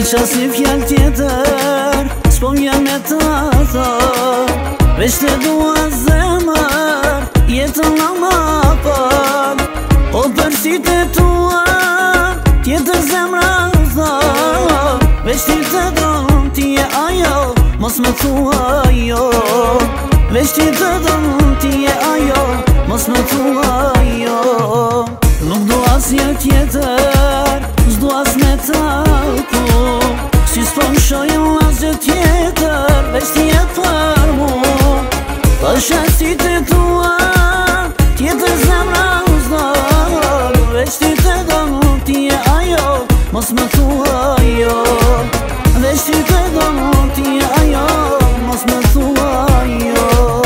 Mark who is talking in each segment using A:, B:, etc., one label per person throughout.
A: Kisha si fjall tjetër, s'po vjen me ta thot, veç te dua zemër, jetën nga ma pak. O për sytë tua, tjetër zemra thot, veç ti të don, ti je ajo, mos me thua jo. Veç ti të don, ti je ajo, mos me thua jo. Nuk do asnjë tjetër, s'do as me taku, si s'po m'shojnë asgjë tjetër, veç ti je për mu. Për shënësit e tua, tjetër zemra s'do, veç ti të don, ti je ajo, mos me thua jo. Veç ti të don, ti je ajo, mos me thua jo.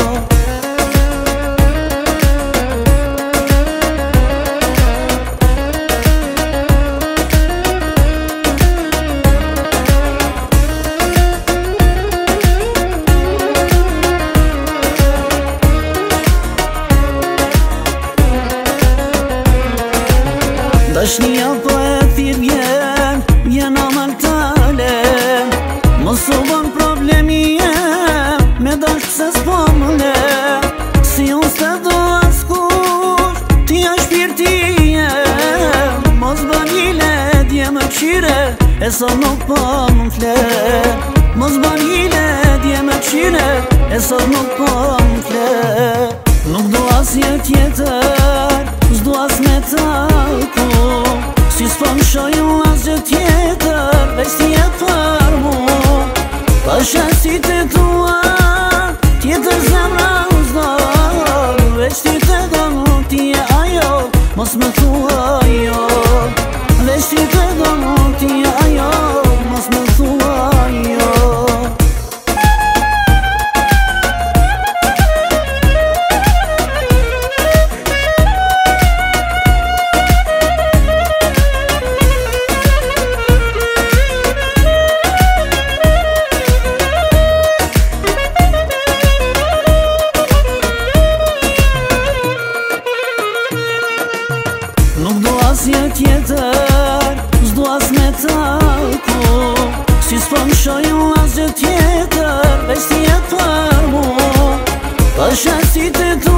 A: Dashnia po e thirr vjen amën talen, mos u bën problemi jem, me dash pse s'po më le. Si unë s'te do askush, ti e shpirti jem, mos bën hile, dje më qyre, e sa nuk po më fle. Mos bën hile, dje më qyre, e sa nuk po më fle. Nuk do asnjë tjetër, s'do as me taku, si s'po m'shojnë asgjë tjetër, veç ti je për mu. Për shënësit e tua, tjetër zemra s'do, veç ti të don, ti je ajo, mos me thua jo. Veç ti të don, ti je ajo, mos me thua jo. Nuk do asnjë tjetër, s'do as me taku, si s'po m'shojnë asgjë tjetër, veç ti je për mu. Për shënësit e tua,